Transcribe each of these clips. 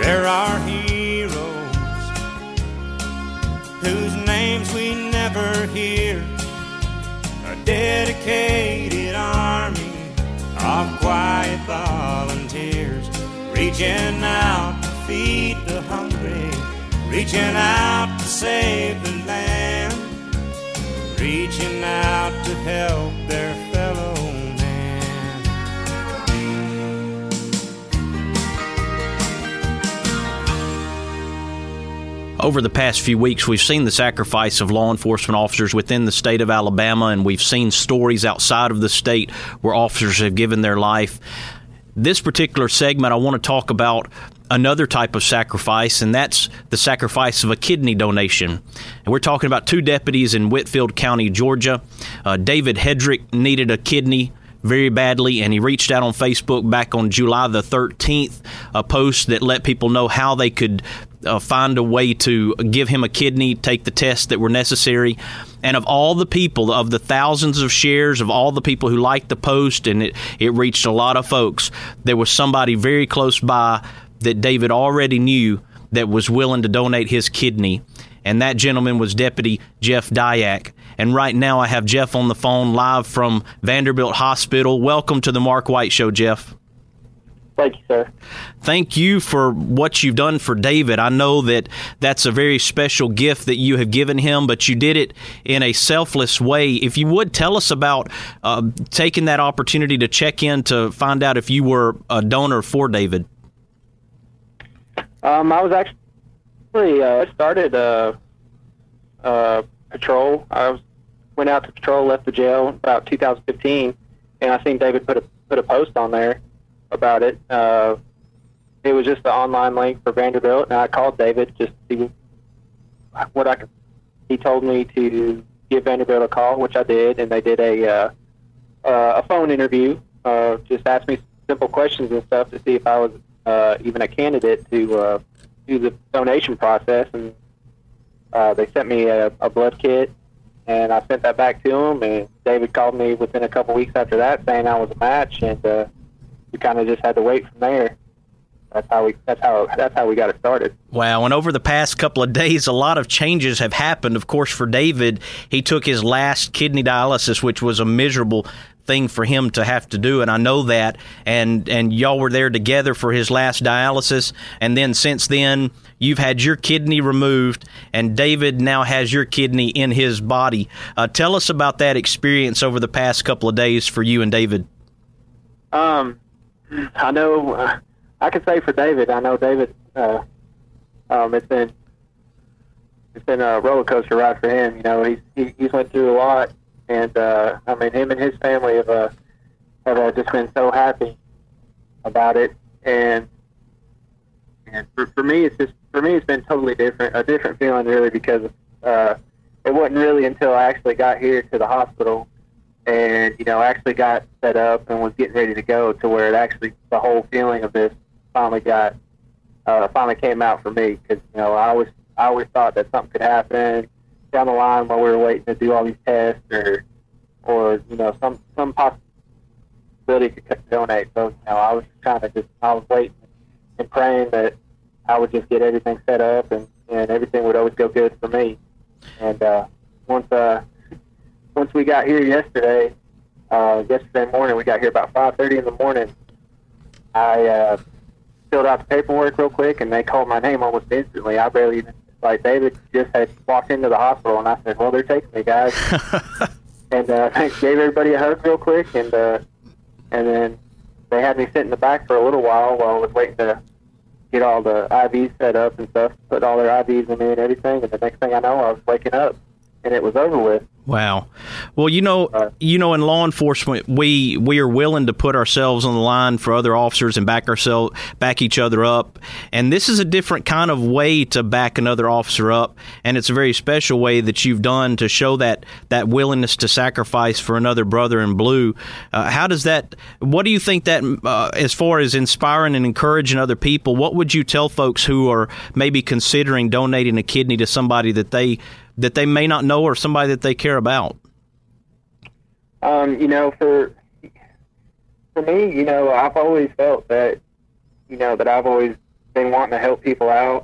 There are heroes whose names we never hear, a dedicated army of quiet volunteers, reaching out to feed the hungry, reaching out to save the land, reaching out to help their fellow man. Over the past few weeks, we've seen the sacrifice of law enforcement officers within the state of Alabama, and we've seen stories outside of the state where officers have given their life. This particular segment, I want to talk about another type of sacrifice, and that's the sacrifice of a kidney donation. And we're talking about two deputies in Whitfield County, Georgia. David Hedrick needed a kidney very badly, and he reached out on Facebook back on July the 13th, a post that let people know how they could find a way to give him a kidney, take the tests that were necessary. And of all the people, of the thousands of shares, of all the people who liked the post, and it reached a lot of folks, there was somebody very close by that David already knew that was willing to donate his kidney. And that gentleman was Deputy Jeff Dyack. And right now I have Jeff on the phone live from Vanderbilt Hospital. Welcome to the Mark White Show, Jeff. Thank you, sir. Thank you for what you've done for David. I know that that's a very special gift that you have given him, but you did it in a selfless way. If you would, tell us about taking that opportunity to check in to find out if you were a donor for David. I was actually started patrol. Went out to patrol, left the jail about 2015, and I seen David put a post on there about it. It was just the online link for Vanderbilt, and I called David just to see what I could. He told me to give Vanderbilt a call, which I did, and they did a phone interview. Just asked me simple questions and stuff to see if I was even a candidate to do the donation process, and they sent me a blood kit, and I sent that back to him, and David called me within a couple weeks after that saying I was a match, and we kind of just had to wait from there. That's how we got it started. Wow, and over the past couple of days, a lot of changes have happened. Of course, for David, he took his last kidney dialysis, which was a miserable thing for him to have to do, and I know that. And y'all were there together for his last dialysis, and then since then, you've had your kidney removed, and David now has your kidney in his body. Tell us about that experience over the past couple of days for you and David. I know. I can say for David, I know David. It's been a roller coaster ride for him. You know, he's went through a lot, and I mean, him and his family have just been so happy about it. And for me, it's been totally different, a different feeling really, because it wasn't really until I actually got here to the hospital and actually got set up and was getting ready to go to where it actually the whole feeling of this finally came out for me, because I always thought that something could happen down the line while we were waiting to do all these tests, or some possibility to donate. So I was waiting and praying that I would just get everything set up and everything would always go good for me. And once we got here yesterday morning, we got here about 5:30 in the morning. I filled out the paperwork real quick, and they called my name almost instantly. I barely even, David just had walked into the hospital, and I said, well, they're taking me, guys. And gave everybody a hug real quick, and then they had me sit in the back for a little while I was waiting to get all the IVs set up and stuff, put all their IVs in me and everything, and the next thing I know, I was waking up, and it was over with. Wow. Well, in law enforcement, we are willing to put ourselves on the line for other officers and back each other up. And this is a different kind of way to back another officer up. And it's a very special way that you've done to show that willingness to sacrifice for another brother in blue. What do you think that, as far as inspiring and encouraging other people, what would you tell folks who are maybe considering donating a kidney to somebody that they may not know or somebody that they care about? For me, I've always felt that, that I've always been wanting to help people out.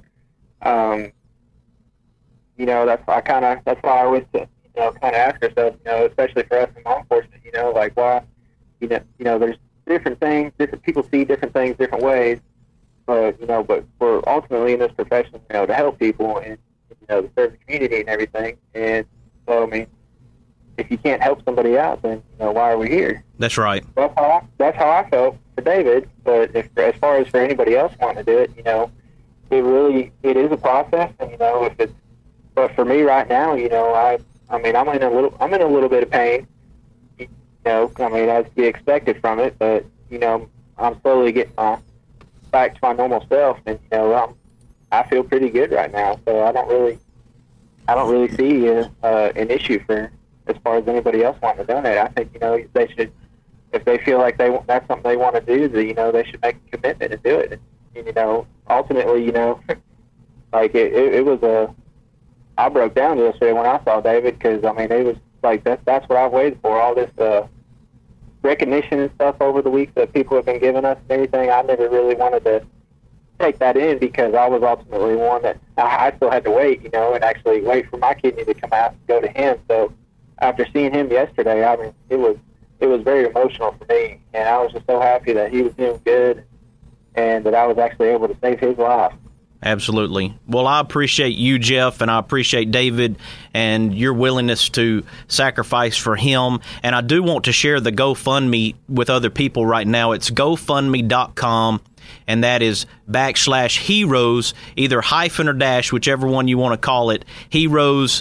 You know, that's why I always, you know, kind of ask ourselves, you know, especially for us in law enforcement, you know, like why, you know, there's different things, different people see different things different ways, but we're ultimately in this profession, you know, to help people and, you know, to serve the community and everything. And so, I mean, if you can't help somebody out, then, you know, why are we here? That's right. That's how I felt for David. But as far as for anybody else wanting to do it, you know, it is a process, and, you know, but for me right now, you know, I mean, I'm in a little bit of pain. You know, I mean, as to be expected from it, but, you know, I'm slowly getting back to my normal self, and, you know, I feel pretty good right now. So I don't really see an issue for as far as anybody else wanting to donate. I think, you know, they should, if they feel like that's something they want to do, you know, they should make a commitment and do it. And, you know, ultimately, you know, like it was I broke down yesterday when I saw David, because, I mean, it was like that's what I've waited for, all this recognition and stuff over the weeks that people have been giving us and everything. I never really wanted to take that in, because I was ultimately one that I still had to wait, you know, and actually wait for my kidney to come out and go to him. So after seeing him yesterday, I mean, it was very emotional for me, and I was just so happy that he was doing good and that I was actually able to save his life. Absolutely. Well, I appreciate you, Jeff, and I appreciate David and your willingness to sacrifice for him. And I do want to share the GoFundMe with other people right now. It's GoFundMe.com, and that is /heroes, either hyphen or dash, whichever one you want to call it, heroes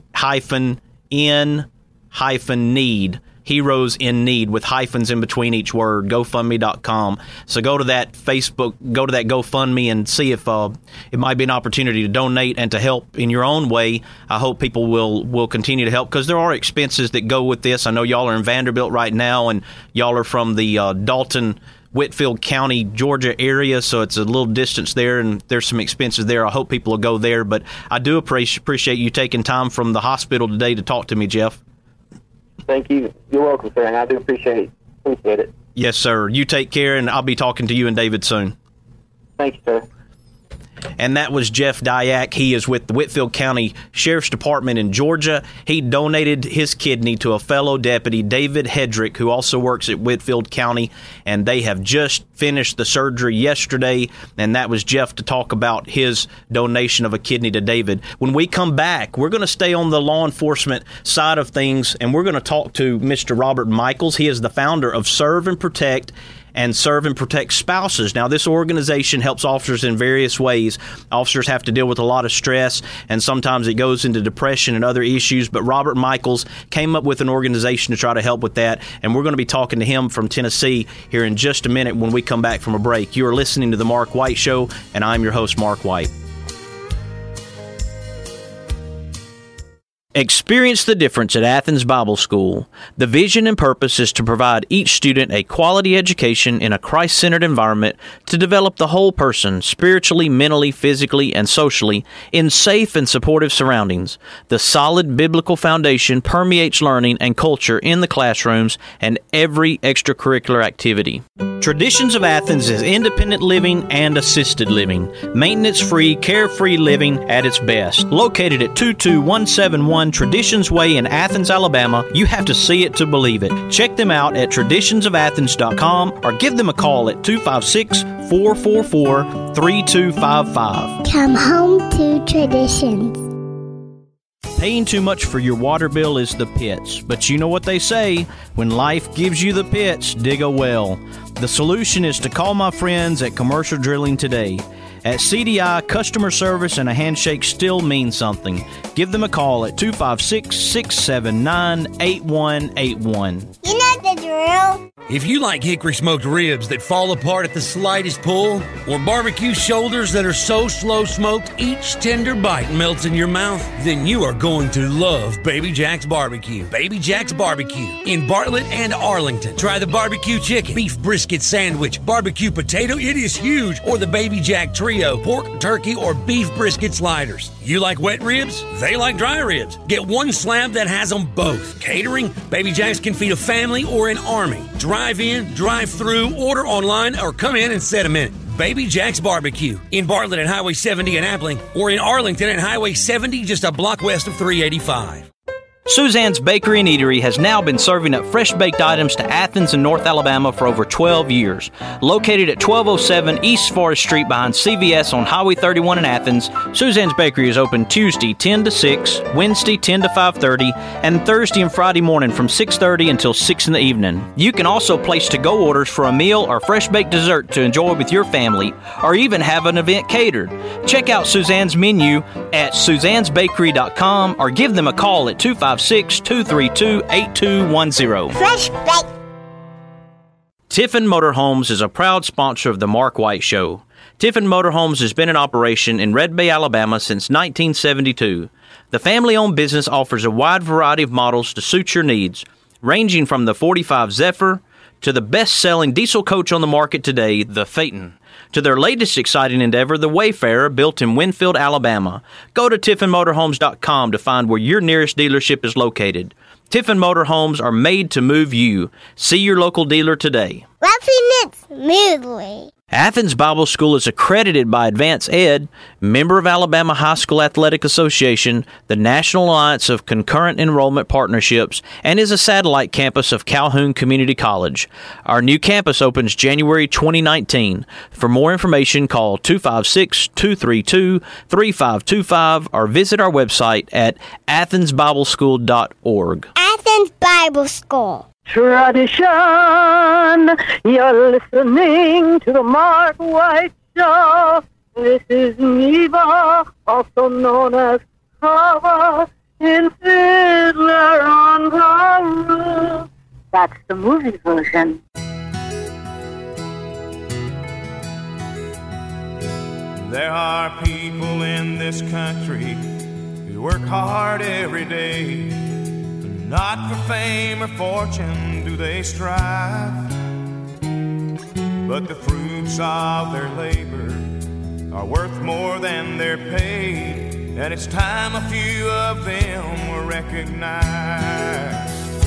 -in-need. Heroes in Need, with hyphens in between each word, GoFundMe.com. So go to that GoFundMe and see if it might be an opportunity to donate and to help in your own way. I hope people will continue to help, because there are expenses that go with this. I know y'all are in Vanderbilt right now, and y'all are from the Dalton, Whitfield County, Georgia area, so it's a little distance there, and there's some expenses there. I hope people will go there, but I do appreciate you taking time from the hospital today to talk to me, Jeff. Thank you. You're welcome, sir, and I do appreciate it. Yes, sir. You take care, and I'll be talking to you and David soon. Thank you, sir. And that was Jeff Dyack. He is with the Whitfield County Sheriff's Department in Georgia. He donated his kidney to a fellow deputy, David Hedrick, who also works at Whitfield County, and they have just finished the surgery yesterday, and that was Jeff to talk about his donation of a kidney to David. When we come back, we're going to stay on the law enforcement side of things, and we're going to talk to Mr. Robert Michaels. He is the founder of Serve and Protect and Serve and Protect Spouses. Now, this organization helps officers in various ways. Officers have to deal with a lot of stress, and sometimes it goes into depression and other issues, but Robert Michaels came up with an organization to try to help with that, and we're going to be talking to him from Tennessee here in just a minute when we come back from a break. You are listening to The Mark White Show, and I'm your host, Mark White. Experience the difference at Athens Bible School. The vision and purpose is to provide each student a quality education in a Christ-centered environment to develop the whole person spiritually, mentally, physically, and socially in safe and supportive surroundings. The solid biblical foundation permeates learning and culture in the classrooms and every extracurricular activity. Traditions of Athens is independent living and assisted living. Maintenance-free, carefree living at its best. Located at 22171 Traditions Way in Athens, Alabama, you have to see it to believe it. Check them out at traditionsofathens.com or give them a call at 256-444-3255. Come home to Traditions. Paying too much for your water bill is the pits, but you know what they say, when life gives you the pits, dig a well. The solution is to call my friends at Commercial Drilling today. At CDI, customer service and a handshake still mean something. Give them a call at 256-679-8181. You know the drill. If you like hickory smoked ribs that fall apart at the slightest pull, or barbecue shoulders that are so slow smoked each tender bite melts in your mouth, then you are going to love Baby Jack's Barbecue. Baby Jack's Barbecue in Bartlett and Arlington. Try the barbecue chicken, beef brisket sandwich, barbecue potato, it is huge, or the Baby Jack Trio, pork, turkey, or beef brisket sliders. You like wet ribs? They like dry ribs. Get one slab that has them both. Catering? Baby Jack's can feed a family or an army. Drive in, drive through, order online, or come in and set them in. Baby Jack's Barbecue in Bartlett and Highway 70 in Abilene, or in Arlington and Highway 70 just a block west of 385. Suzanne's Bakery and Eatery has now been serving up fresh-baked items to Athens and North Alabama for over 12 years. Located at 1207 East Forest Street behind CVS on Highway 31 in Athens, Suzanne's Bakery is open Tuesday 10 to 6, Wednesday 10 to 5:30, and Thursday and Friday morning from 6:30 until 6 in the evening. You can also place to-go orders for a meal or fresh-baked dessert to enjoy with your family, or even have an event catered. Check out Suzanne's menu at suzannesbakery.com or give them a call at 256-232-8210. Fresh baked. Tiffin Motorhomes is a proud sponsor of the Mark White Show. Tiffin Motorhomes has been in operation in Red Bay, Alabama since 1972. The family-owned business offers a wide variety of models to suit your needs, ranging from the 45 Zephyr to the best-selling diesel coach on the market today, the Phaeton, to their latest exciting endeavor, the Wayfarer, built in Winfield, Alabama. Go to TiffinMotorhomes.com to find where your nearest dealership is located. Tiffin Motorhomes are made to move you. See your local dealer today. Roughing it smoothly. Athens Bible School is accredited by Advance Ed, member of Alabama High School Athletic Association, the National Alliance of Concurrent Enrollment Partnerships, and is a satellite campus of Calhoun Community College. Our new campus opens January 2019. For more information, call 256-232-3525 or visit our website at athensbibleschool.org. Athens Bible School. Tradition, you're listening to the Mark White Show. This is Neva, also known as Hava, in Fiddler on the Roof. That's the movie version. There are people in this country who work hard every day. Not for fame or fortune do they strive, but the fruits of their labor are worth more than they're paid, and it's time a few of them were recognized.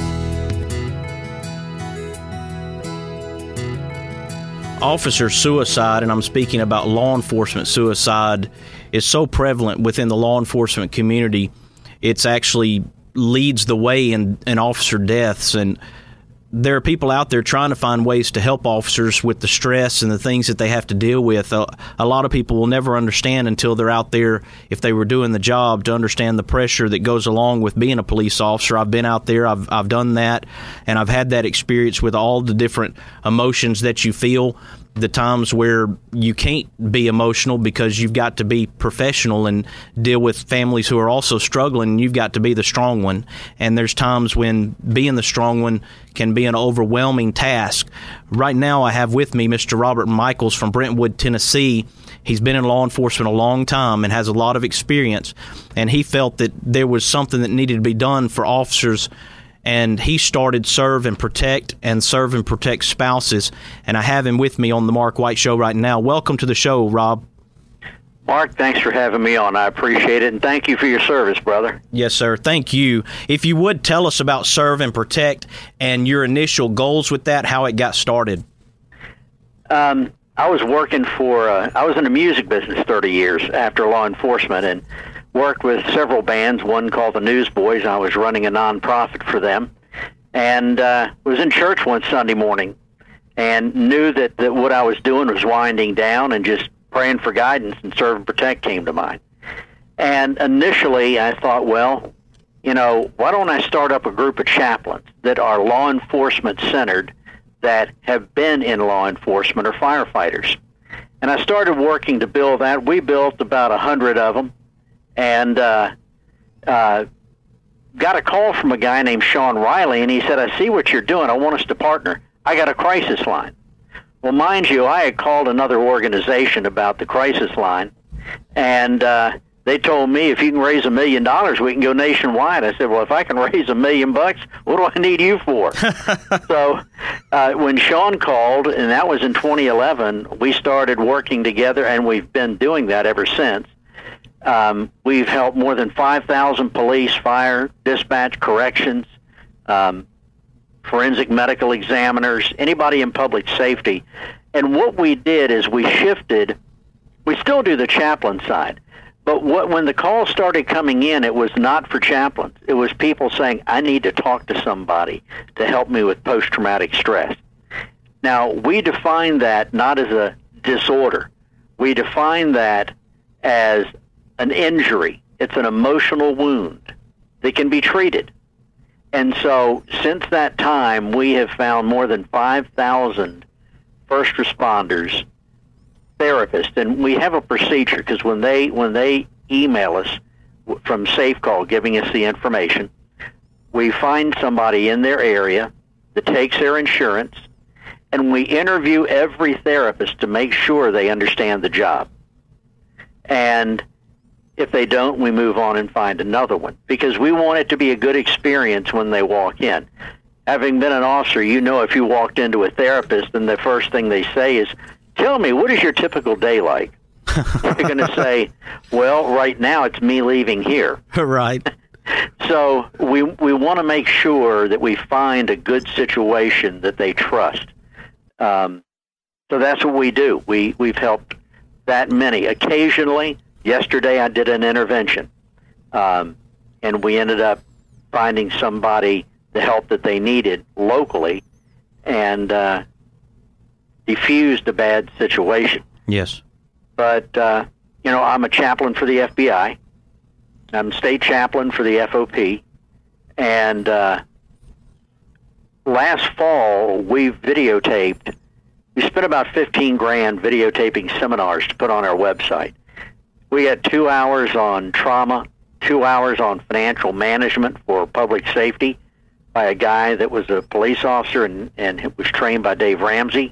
Officer suicide, and I'm speaking about law enforcement suicide, is so prevalent within the law enforcement community. It's actually leads the way in officer deaths, and there are people out there trying to find ways to help officers with the stress and the things that they have to deal with. A lot of people will never understand until they're out there, if they were doing the job, to understand the pressure that goes along with being a police officer. I've been out there, I've done that, and I've had that experience with all the different emotions that you feel. The times where you can't be emotional because you've got to be professional and deal with families who are also struggling, and you've got to be the strong one. And there's times when being the strong one can be an overwhelming task. Right now I have with me Mr. Robert Michaels from Brentwood, Tennessee. He's been in law enforcement a long time and has a lot of experience, and he felt that there was something that needed to be done for officers, and he started Serve and Protect spouses, and I have him with me on the Mark White Show right now. Welcome to the show, Rob. Mark, thanks for having me on. I appreciate it, and thank you for your service, brother. Yes, sir. Thank you. If you would, tell us about Serve and Protect and your initial goals with that, how it got started. I was working I was in the music business 30 years after law enforcement, and worked with several bands, one called the Newsboys. I was running a nonprofit for them, and was in church one Sunday morning and knew that what I was doing was winding down, and just praying for guidance, and Serve and Protect came to mind. And initially I thought, well, why don't I start up a group of chaplains that are law enforcement centered, that have been in law enforcement, or firefighters. And I started working to build that. We built about 100 of them, and got a call from a guy named Sean Riley, and he said, I see what you're doing. I want us to partner. I got a crisis line. Well, mind you, I had called another organization about the crisis line, and they told me, if you can raise $1 million, we can go nationwide. I said, well, if I can raise $1 million, what do I need you for? So when Sean called, and that was in 2011, we started working together, and we've been doing that ever since. We've helped more than 5,000 police, fire, dispatch, corrections, forensic medical examiners, anybody in public safety. And what we did is we shifted. We still do the chaplain side, but when the calls started coming in, it was not for chaplains. It was people saying, I need to talk to somebody to help me with post-traumatic stress. Now, we define that not as a disorder. We define that as an injury. It's an emotional wound that can be treated. And so since that time, we have found more than 5,000 first responders, therapists, and we have a procedure because when they email us from SafeCall giving us the information, we find somebody in their area that takes their insurance, and we interview every therapist to make sure they understand the job. And if they don't, we move on and find another one because we want it to be a good experience when they walk in. Having been an officer, you know if you walked into a therapist and the first thing they say is, tell me, what is your typical day like? They're going to say, well, right now it's me leaving here. Right. So we want to make sure that we find a good situation that they trust. So that's what we do. We've helped that many. Occasionally, yesterday I did an intervention, and we ended up finding somebody the help that they needed locally and diffused a bad situation. Yes. But, I'm a chaplain for the FBI. I'm state chaplain for the FOP. And last fall, we spent about $15,000 videotaping seminars to put on our website. We had 2 hours on trauma, 2 hours on financial management for public safety by a guy that was a police officer and was trained by Dave Ramsey.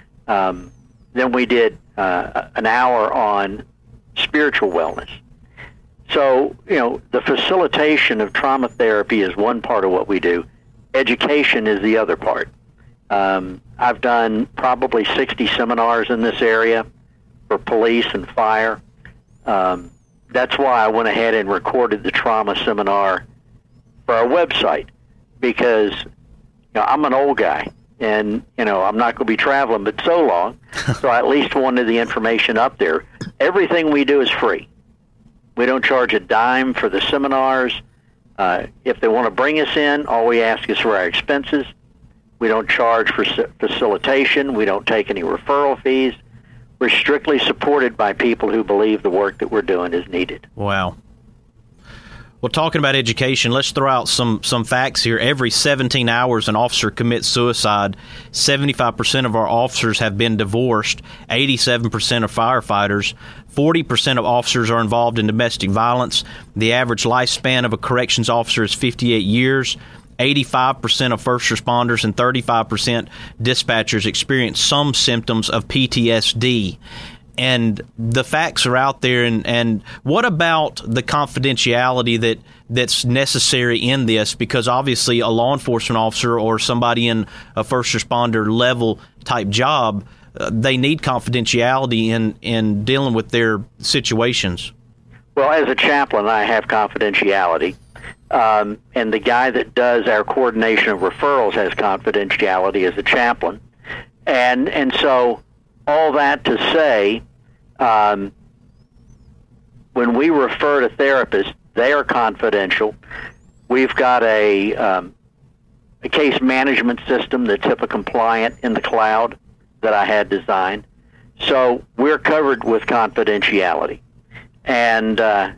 Then we did an hour on spiritual wellness. So, the facilitation of trauma therapy is one part of what we do. Education is the other part. I've done probably 60 seminars in this area for police and fire. That's why I went ahead and recorded the trauma seminar for our website because I'm an old guy and I'm not going to be traveling but so long, so I at least wanted the information up there. Everything we do is free. We don't charge a dime for the seminars. If they want to bring us in, all we ask is for our expenses. We don't charge for facilitation. We don't take any referral fees. We're strictly supported by people who believe the work that we're doing is needed. Wow. Well, talking about education, let's throw out some facts here. Every 17 hours, an officer commits suicide. 75% of our officers have been divorced. 87% of firefighters. 40% of officers are involved in domestic violence. The average lifespan of a corrections officer is 58 years. 85% of first responders and 35% dispatchers experience some symptoms of PTSD. And the facts are out there. And what about the confidentiality that's necessary in this? Because obviously a law enforcement officer or somebody in a first responder level type job, they need confidentiality in dealing with their situations. Well, as a chaplain, I have confidentiality. And the guy that does our coordination of referrals has confidentiality as a chaplain. And so all that to say, when we refer to therapists, they are confidential. We've got a case management system that's HIPAA compliant in the cloud that I had designed. So we're covered with confidentiality. And,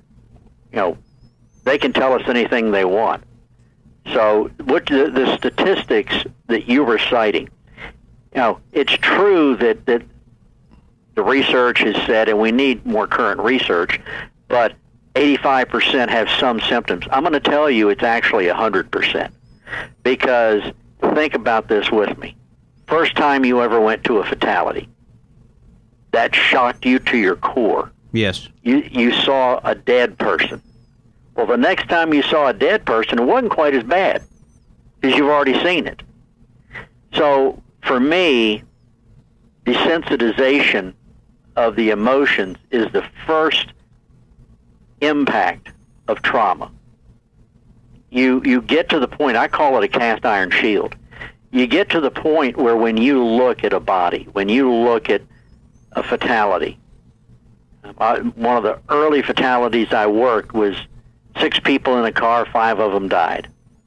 they can tell us anything they want. So what the statistics that you were citing, it's true that the research has said, and we need more current research, but 85% have some symptoms. I'm going to tell you it's actually 100%. Because think about this with me. First time you ever went to a fatality, that shocked you to your core. Yes. You saw a dead person. Well, the next time you saw a dead person, it wasn't quite as bad because you've already seen it. So for me, desensitization of the emotions is the first impact of trauma. You get to the point, I call it a cast iron shield. you get to the point where when you look at a body, when you look at a fatality, one of the early fatalities I worked was 6 people in a car, 5 of them died.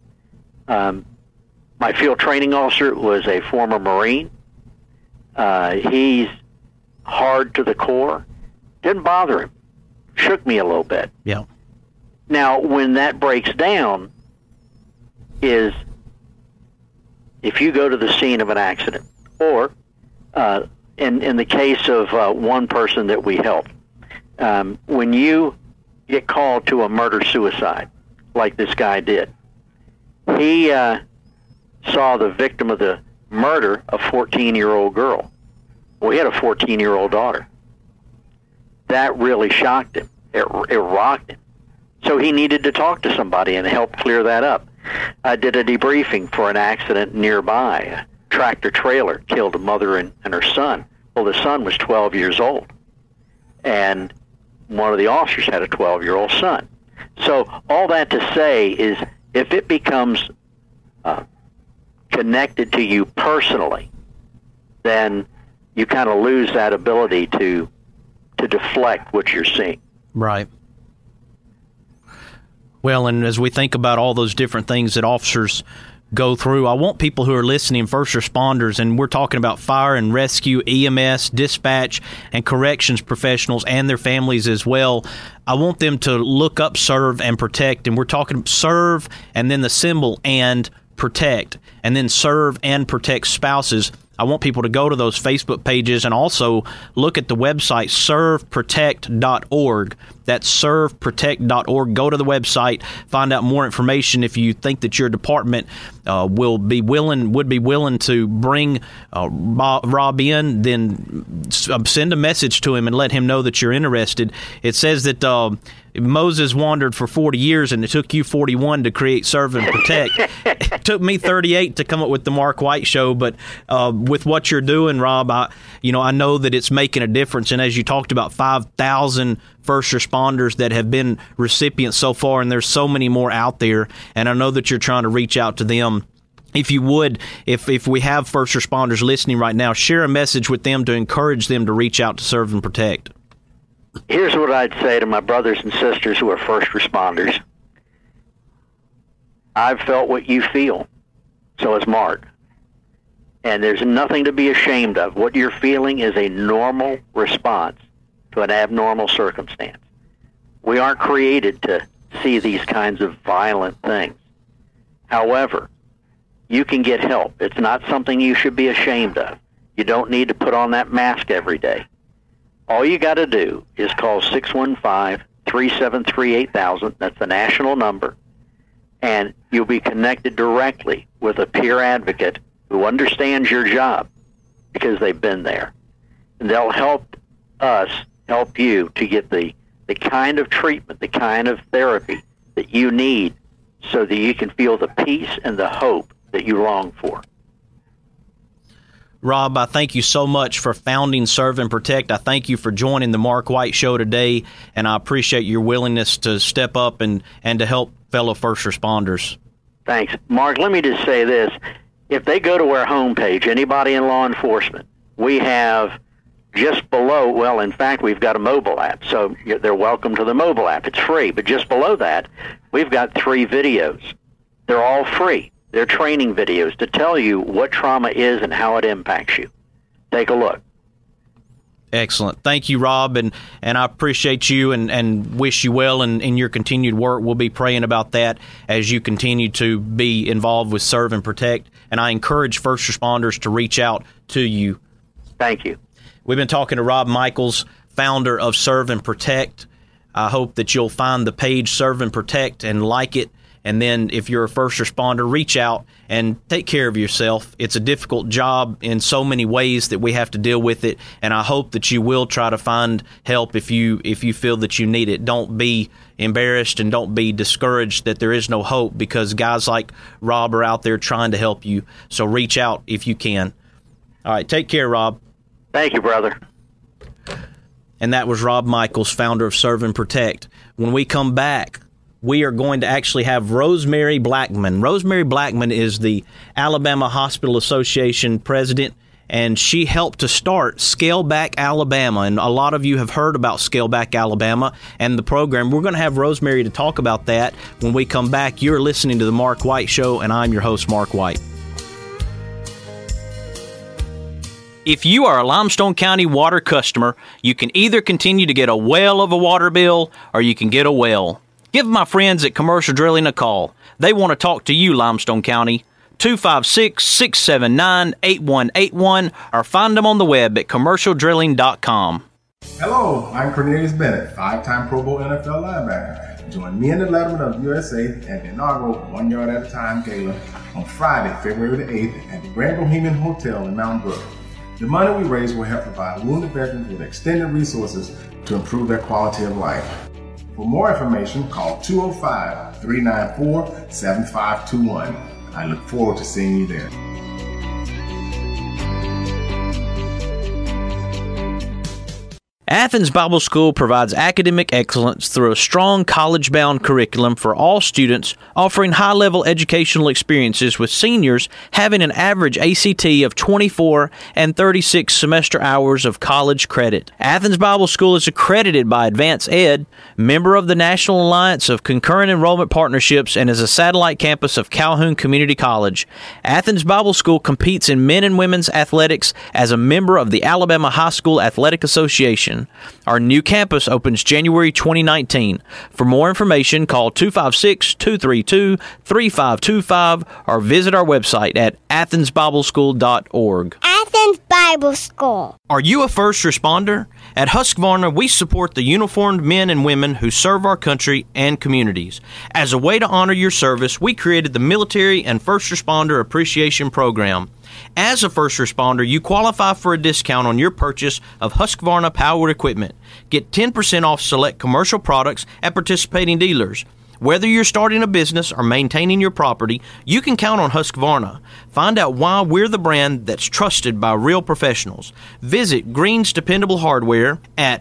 My field training officer was a former Marine. He's hard to the core. Didn't bother him. Shook me a little bit. Yeah. Now, when that breaks down is if you go to the scene of an accident, or in the case of one person that we helped, when you get called to a murder-suicide, like this guy did, he saw the victim of the murder, a 14-year-old girl. Well, he had a 14-year-old daughter. That really shocked him. It rocked him. So he needed to talk to somebody and help clear that up. I did a debriefing for an accident nearby. A tractor trailer killed a mother and her son. Well, the son was 12 years old, and one of the officers had a 12-year-old son. So all that to say is if it becomes connected to you personally, then you kind of lose that ability to deflect what you're seeing. Right. Well, and as we think about all those different things that officers go through, I want people who are listening, first responders, and we're talking about fire and rescue, EMS, dispatch, and corrections professionals and their families as well. I want them to look up Serve and Protect, and we're talking serve and then the symbol and protect, and then serve and protect spouses. I want people to go to those Facebook pages and also look at the website, serveprotect.org. That's serveprotect.org. Go to the website, find out more information. If you think that your department would be willing to bring Rob in, then send a message to him and let him know that you're interested. It says that Moses wandered for 40 years, and it took you 41 to create Serve and Protect. It took me 38 to come up with the Mark White Show, but with what you're doing, Rob, I know that it's making a difference. And as you talked about, 5,000 first responders that have been recipients so far, and there's so many more out there, and I know that you're trying to reach out to them. If you would, if we have first responders listening right now, share a message with them to encourage them to reach out to Serve and Protect. Here's what I'd say to my brothers and sisters who are first responders. I've felt what you feel. So has Mark. And there's nothing to be ashamed of. What you're feeling is a normal response to an abnormal circumstance. We aren't created to see these kinds of violent things. However, you can get help. It's not something you should be ashamed of. You don't need to put on that mask every day. All you got to do is call 615-373-8000. That's the national number. And you'll be connected directly with a peer advocate who understands your job because they've been there. And they'll help us help you to get the kind of treatment, the kind of therapy that you need so that you can feel the peace and the hope that you long for. Rob, I thank you so much for founding Serve and Protect. I thank you for joining the Mark White Show today, and I appreciate your willingness to step up and to help fellow first responders. Thanks. Mark, let me just say this. If they go to our homepage, anybody in law enforcement, we have just below, well, in fact, we've got a mobile app, so they're welcome to the mobile app. It's free, but just below that, we've got 3 videos. They're all free. They're training videos to tell you what trauma is and how it impacts you. Take a look. Excellent. Thank you, Rob, and I appreciate you and wish you well in your continued work. We'll be praying about that as you continue to be involved with Serve and Protect, and I encourage first responders to reach out to you. Thank you. We've been talking to Rob Michaels, founder of Serve and Protect. I hope that you'll find the page Serve and Protect and like it. And then if you're a first responder, reach out and take care of yourself. It's a difficult job in so many ways that we have to deal with it. And I hope that you will try to find help if you feel that you need it. Don't be embarrassed and don't be discouraged that there is no hope, because guys like Rob are out there trying to help you. So reach out if you can. All right. Take care, Rob. Thank you, brother. And that was Rob Michaels, founder of Serve and Protect. When we come back, we are going to actually have Rosemary Blackman. Rosemary Blackman is the Alabama Hospital Association president, and she helped to start Scale Back Alabama. And a lot of you have heard about Scale Back Alabama and the program. We're going to have Rosemary to talk about that when we come back. You're listening to The Mark White Show, and I'm your host, Mark White. If you are a Limestone County water customer, you can either continue to get a whale of a water bill or you can get a well. Give my friends at Commercial Drilling a call. They want to talk to you, Limestone County. 256-679-8181 or find them on the web at commercialdrilling.com. Hello, I'm Cornelius Bennett, 5-time Pro Bowl NFL linebacker. Join me and the Letterman of USA at the inaugural 1 Yard at a Time Gala on Friday, February the 8th at the Grand Bohemian Hotel in Mount Brook. The money we raise will help provide wounded veterans with extended resources to improve their quality of life. For more information, call 205-394-7521. I look forward to seeing you there. Athens Bible School provides academic excellence through a strong college-bound curriculum for all students, offering high-level educational experiences with seniors having an average ACT of 24 and 36 semester hours of college credit. Athens Bible School is accredited by Advance Ed, member of the National Alliance of Concurrent Enrollment Partnerships, and is a satellite campus of Calhoun Community College. Athens Bible School competes in men and women's athletics as a member of the Alabama High School Athletic Association. Our new campus opens January 2019. For more information, call 256-232-3525 or visit our website at athensbibleschool.org. Athens Bible School. Are you a first responder? At Husqvarna, we support the uniformed men and women who serve our country and communities. As a way to honor your service, we created the Military and First Responder Appreciation Program. As a first responder, you qualify for a discount on your purchase of Husqvarna powered equipment. Get 10% off select commercial products at participating dealers. Whether you're starting a business or maintaining your property, you can count on Husqvarna. Find out why we're the brand that's trusted by real professionals. Visit Green's Dependable Hardware at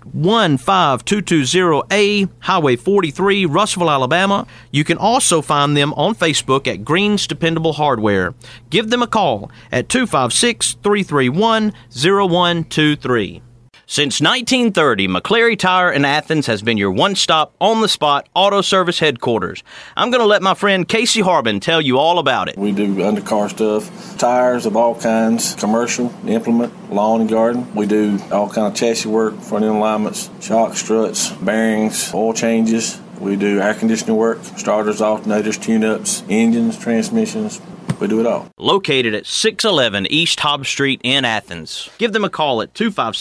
15220A Highway 43, Russellville, Alabama. You can also find them on Facebook at Green's Dependable Hardware. Give them a call at 256-331-0123. Since 1930, McCleary Tire in Athens has been your one-stop, on-the-spot auto service headquarters. I'm going to let my friend Casey Harbin tell you all about it. We do undercar stuff, tires of all kinds, commercial, implement, lawn and garden. We do all kind of chassis work, front end alignments, shock, struts, bearings, oil changes. We do air conditioning work, starters, alternators, tune-ups, engines, transmissions. We do it all. Located at 611 East Hobbs Street in Athens. Give them a call at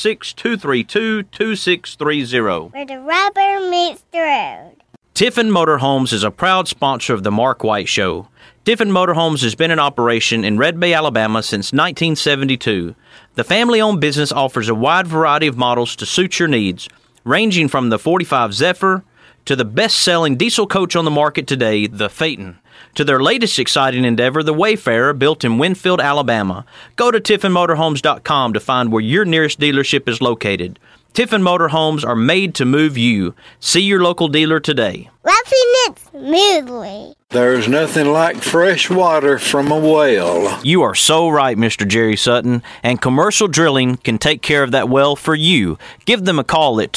256-232-2630. Where the rubber meets the road. Tiffin Motorhomes is a proud sponsor of The Mark White Show. Tiffin Motorhomes has been in operation in Red Bay, Alabama since 1972. The family-owned business offers a wide variety of models to suit your needs, ranging from the 45 Zephyr to the best-selling diesel coach on the market today, the Phaeton, to their latest exciting endeavor, the Wayfarer, built in Winfield, Alabama. Go to TiffinMotorhomes.com to find where your nearest dealership is located. Tiffin Motorhomes are made to move you. See your local dealer today. Roughing it smoothly. There's nothing like fresh water from a well. You are so right, Mr. Jerry Sutton, and Commercial Drilling can take care of that well for you. Give them a call at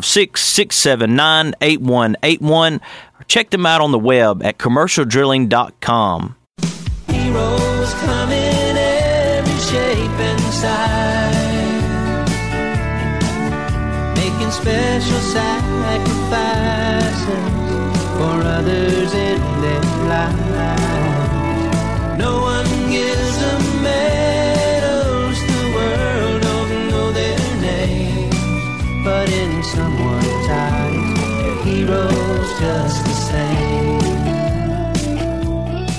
256-679-8181 or check them out on the web at commercialdrilling.com. Heroes come in every shape and size, making special sacrifices for others in their lives. No one gives them medals, the world don't know their name, but in someone's eyes, they're heroes just the same.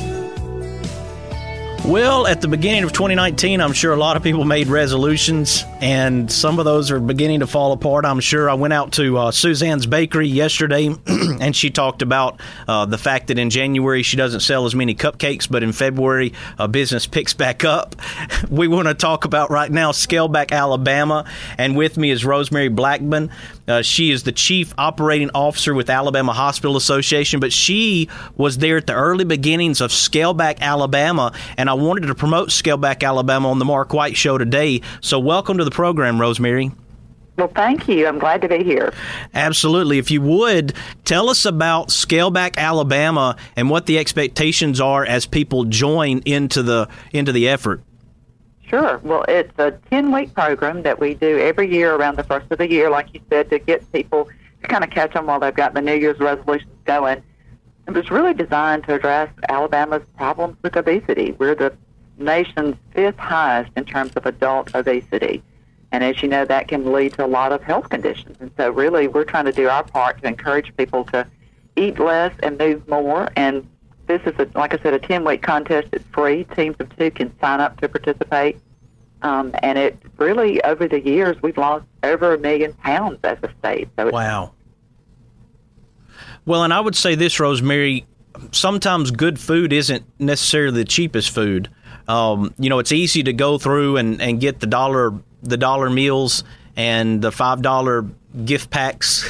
Well, at the beginning of 2019, I'm sure a lot of people made resolutions and some of those are beginning to fall apart, I'm sure. I went out to Suzanne's Bakery yesterday, and she talked about the fact that in January she doesn't sell as many cupcakes, but in February business picks back up. We want to talk about right now Scaleback, Alabama, and with me is Rosemary Blackman. She is the Chief Operating Officer with Alabama Hospital Association, but she was there at the early beginnings of Scaleback, Alabama, and I wanted to promote Scaleback, Alabama on the Mark White Show today. So welcome to the program, Rosemary. Well, thank you. I'm glad to be here. Absolutely. If you would, tell us about Scaleback, Alabama, and what the expectations are as people join into the effort. Sure. Well, it's a 10-week program that we do every year around the first of the year, like you said, to get people to kind of catch them while they've got the New Year's resolutions going. It was really designed to address Alabama's problems with obesity. We're the nation's 5th highest in terms of adult obesity. And as you know, that can lead to a lot of health conditions. And so really we're trying to do our part to encourage people to eat less and move more. And this is, like I said, a 10-week contest. It's free. Teams of 2 can sign up to participate. And it really, over the years, we've lost over 1 million pounds as a state. So wow. Well, and I would say this, Rosemary, sometimes good food isn't necessarily the cheapest food. It's easy to go through and get the dollar meals and the $5 gift packs,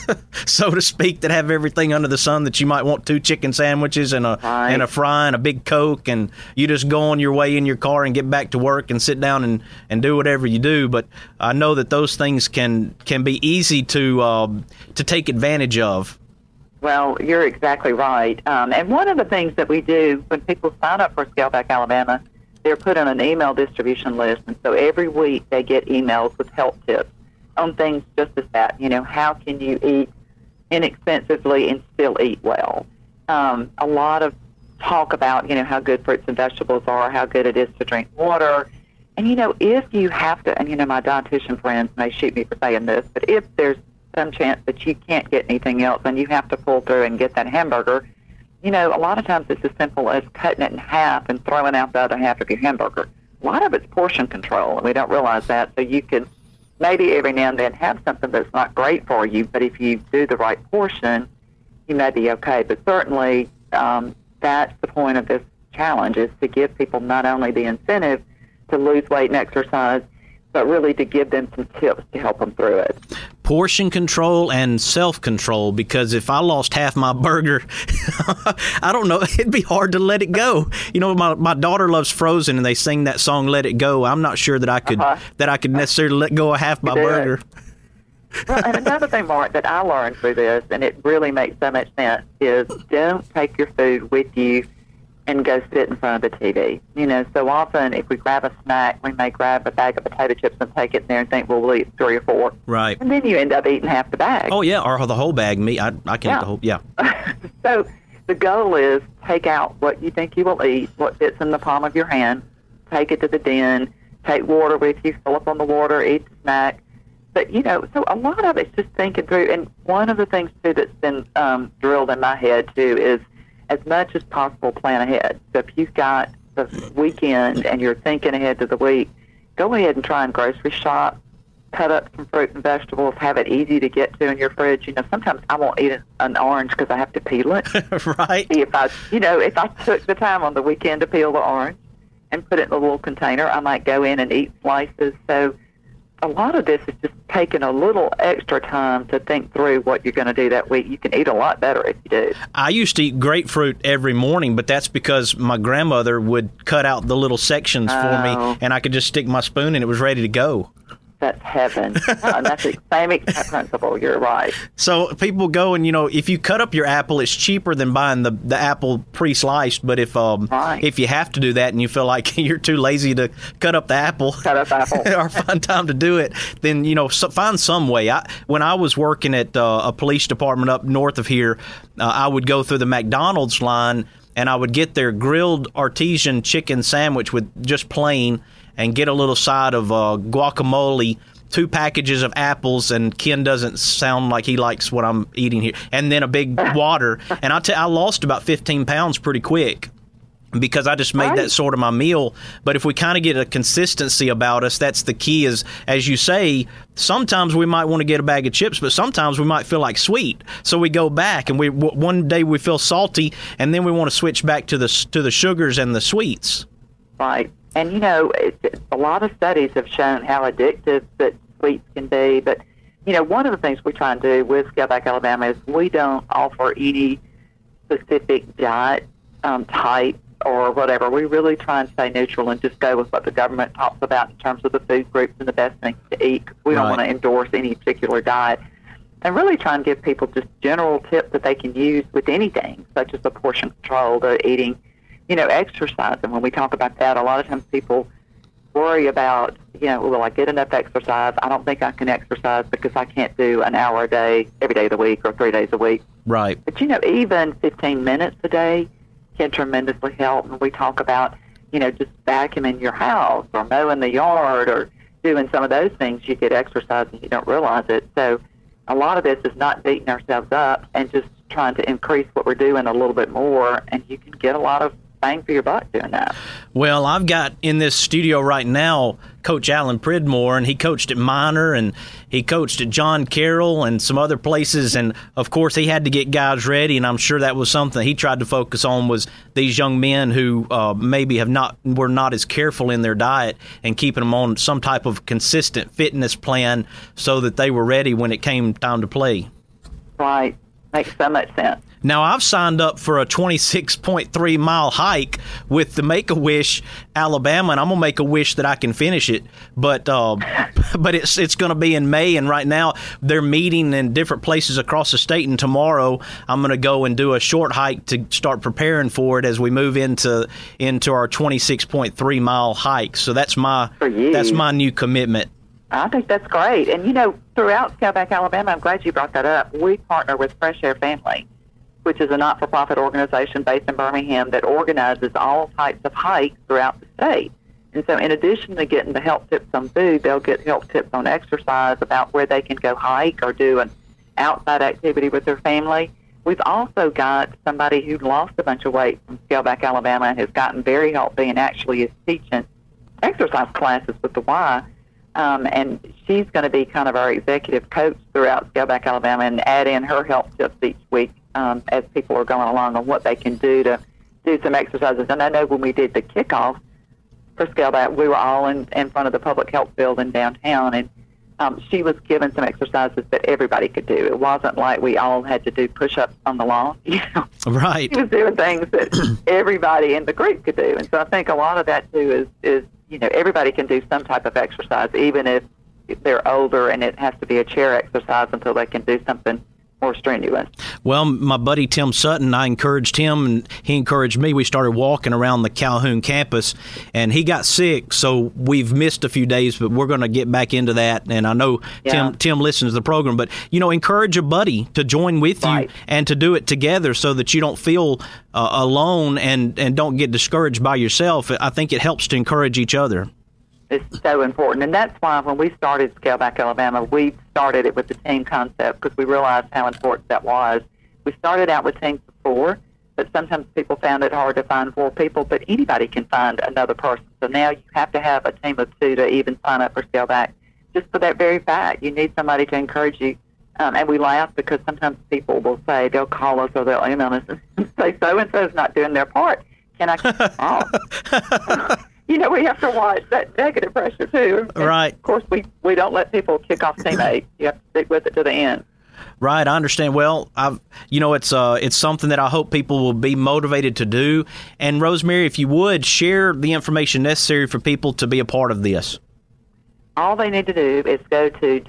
so to speak, that have everything under the sun that you might want 2 chicken sandwiches and a fry and a big Coke, and you just go on your way in your car and get back to work and sit down and do whatever you do. But I know that those things can be easy to take advantage of. Well, you're exactly right. And one of the things that we do when people sign up for Scaleback, Alabama, they're put on an email distribution list. And so every week they get emails with health tips on things just as that. How can you eat inexpensively and still eat well? A lot of talk about, how good fruits and vegetables are, how good it is to drink water. And, if you have to, and, my dietitian friends may shoot me for saying this, but if there's some chance that you can't get anything else and you have to pull through and get that hamburger, a lot of times it's as simple as cutting it in half and throwing out the other half of your hamburger. A lot of it's portion control, and we don't realize that. So you can maybe every now and then have something that's not great for you, but if you do the right portion, you may be okay. But certainly that's the point of this challenge, is to give people not only the incentive to lose weight and exercise, but really to give them some tips to help them through it. Portion control and self-control, because if I lost half my burger, I don't know, it'd be hard to let it go. My daughter loves Frozen, and they sing that song "Let It Go." I'm not sure that I could necessarily let go of half my burger. Well, and another thing, Mark, that I learned through this, and it really makes so much sense, is don't take your food with you and go sit in front of the TV. So often if we grab a snack, we may grab a bag of potato chips and take it in there and think, well, we'll eat 3 or 4. Right. And then you end up eating half the bag. Oh, yeah, or the whole bag. Me, I can't eat the whole, yeah. So the goal is take out what you think you will eat, what fits in the palm of your hand, take it to the den, take water with you, fill up on the water, eat the snack. But, so a lot of it's just thinking through. And one of the things, too, that's been drilled in my head, too, is as much as possible, plan ahead. So if you've got the weekend and you're thinking ahead to the week, go ahead and try and grocery shop, cut up some fruit and vegetables, have it easy to get to in your fridge. Sometimes I won't eat an orange because I have to peel it. Right. If I took the time on the weekend to peel the orange and put it in a little container, I might go in and eat slices. So a lot of this is just taking a little extra time to think through what you're going to do that week. You can eat a lot better if you do. I used to eat grapefruit every morning, but that's because my grandmother would cut out the little sections for me, and I could just stick my spoon and it was ready to go. That's heaven. And that's the same exact principle. You're right. So people go and, if you cut up your apple, it's cheaper than buying the apple pre-sliced. But if you have to do that and you feel like you're too lazy to cut up the apple, or find time to do it, then, find some way. When I was working at a police department up north of here, I would go through the McDonald's line and I would get their grilled artesian chicken sandwich with just plain, and get a little side of guacamole, 2 packages of apples, and Ken doesn't sound like he likes what I'm eating here, and then a big water. And I lost about 15 pounds pretty quick. because I just made that sort of my meal. But if we kind of get a consistency about us, that's the key is, as you say, sometimes we might want to get a bag of chips, but sometimes we might feel like sweet. So we go back, and one day we feel salty, and then we want to switch back to the sugars and the sweets. Right. And, you know, a lot of studies have shown how addictive that sweets can be. But, you know, one of the things we try and do with Scaleback Alabama is we don't offer any specific diet type or whatever. We really try and stay neutral and just go with what the government talks about in terms of the food groups and the best things to eat. We don't want to endorse any particular diet. And really try and give people just general tips that they can use with anything, such as the portion control, the eating, you know, exercise. And when we talk about that, a lot of times people worry about, you know, will I get enough exercise? I don't think I can exercise because I can't do an hour a day every day of the week or 3 days a week. Right. But, you know, even 15 minutes a day can tremendously help. And we talk about, you know, just vacuuming your house or mowing the yard or doing some of those things. You get exercise and you don't realize it. So a lot of this is not beating ourselves up and just trying to increase what we're doing a little bit more, and you can get a lot of bang for your buck doing that. Well, I've got in this studio right now Coach Alan Pridmore, and he coached at Minor, and he coached at John Carroll and some other places, and of course he had to get guys ready, and I'm sure that was something he tried to focus on, was these young men who maybe were not as careful in their diet, and keeping them on some type of consistent fitness plan so that they were ready when it came time to play. Right. Makes so much sense. Now, I've signed up for a 26.3-mile hike with the Make-A-Wish Alabama, and I'm going to make a wish that I can finish it. But it's going to be in May, and right now they're meeting in different places across the state, and tomorrow I'm going to go and do a short hike to start preparing for it as we move into our 26.3-mile hike. So that's my new commitment. I think that's great. And, you know, throughout Scaleback, Alabama, I'm glad you brought that up. We partner with Fresh Air Family, which is a not-for-profit organization based in Birmingham that organizes all types of hikes throughout the state. And so in addition to getting the help tips on food, they'll get help tips on exercise, about where they can go hike or do an outside activity with their family. We've also got somebody who lost a bunch of weight from Scaleback, Alabama, and has gotten very healthy and actually is teaching exercise classes with the Y. And she's going to be kind of our executive coach throughout Scaleback, Alabama, and add in her help tips each week as people are going along on what they can do to do some exercises. And I know when we did the kickoff for Scaleback, we were all in front of the public health building downtown, and she was given some exercises that everybody could do. It wasn't like we all had to do push-ups on the lawn. You know? Right. She was doing things that everybody in the group could do. And so I think a lot of that, too, is you know, everybody can do some type of exercise, even if they're older, and it has to be a chair exercise until they can do something more strenuous. Well, my buddy Tim Sutton, I encouraged him, and he encouraged me. We started walking around the Calhoun campus, and he got sick, so we've missed a few days, but we're going to get back into that. And I know Tim listens to the program, but, you know, encourage a buddy to join with you and to do it together so that you don't feel alone and don't get discouraged by yourself. I think it helps to encourage each other. It's so important. And that's why when we started Scaleback, Alabama, we started it with the team concept because we realized how important that was. We started out with teams of 4, but sometimes people found it hard to find 4 people, but anybody can find another person. So now you have to have a team of 2 to even sign up for Scaleback, just for that very fact. You need somebody to encourage you. And we laugh because sometimes people will say, they'll call us or they'll email us and say, so-and-so's not doing their part. Can I keep them off? You know, we have to watch that negative pressure, too. And right. Of course, we don't let people kick off teammates. You have to stick with it to the end. Right, I understand. Well, it's something that I hope people will be motivated to do. And, Rosemary, if you would, share the information necessary for people to be a part of this. All they need to do is go to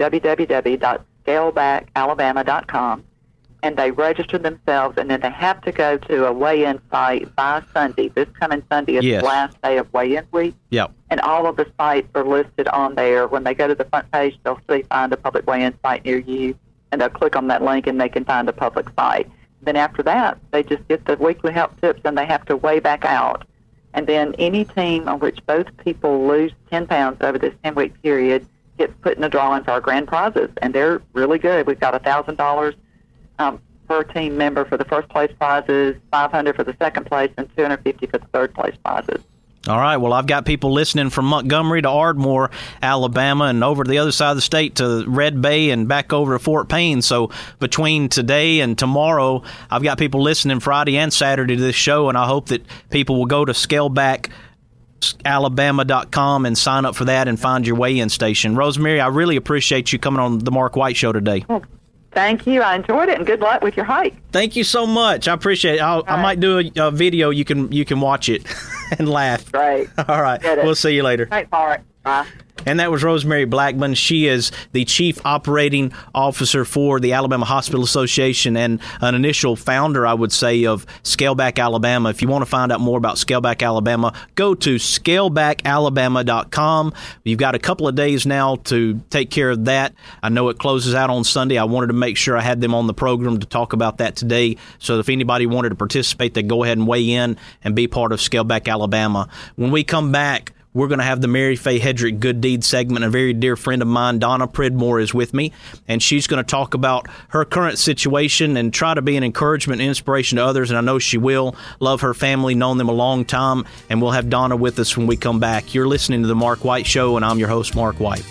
www.scalebackalabama.com, and they register themselves, and then they have to go to a weigh-in site by Sunday. This coming Sunday is the last day of weigh-in week. Yep. And all of the sites are listed on there. When they go to the front page, they'll see find a public weigh-in site near you, and they'll click on that link, and they can find a public site. Then after that, they just get the weekly help tips, and they have to weigh back out. And then any team on which both people lose 10 pounds over this 10-week period gets put in a drawing for our grand prizes, and they're really good. We've got $1,000 per team member for the first place prizes, $500 for the second place, and $250 for the third place prizes. All right. Well, I've got people listening from Montgomery to Ardmore, Alabama, and over to the other side of the state to Red Bay and back over to Fort Payne. So between today and tomorrow, I've got people listening Friday and Saturday to this show, and I hope that people will go to scalebackalabama.com and sign up for that and find your weigh-in station. Rosemary, I really appreciate you coming on the Mark White Show today. Thank you. I enjoyed it, and good luck with your hike. Thank you so much. I appreciate it. I might do a video. You can watch it and laugh. Great. All right. We'll see you later. Thanks, Mark. Bye. And that was Rosemary Blackman. She is the Chief Operating Officer for the Alabama Hospital Association and an initial founder, I would say, of Scaleback Alabama. If you want to find out more about Scaleback Alabama, go to scalebackalabama.com. You've got a couple of days now to take care of that. I know it closes out on Sunday. I wanted to make sure I had them on the program to talk about that today. So if anybody wanted to participate, they'd go ahead and weigh in and be part of Scaleback Alabama. When we come back, we're going to have the Mary Faye Hedrick Good Deed segment. A very dear friend of mine, Donna Pridmore, is with me, and she's going to talk about her current situation and try to be an encouragement and inspiration to others, and I know she will. Love her family, known them a long time, and we'll have Donna with us when we come back. You're listening to The Mark White Show, and I'm your host, Mark White.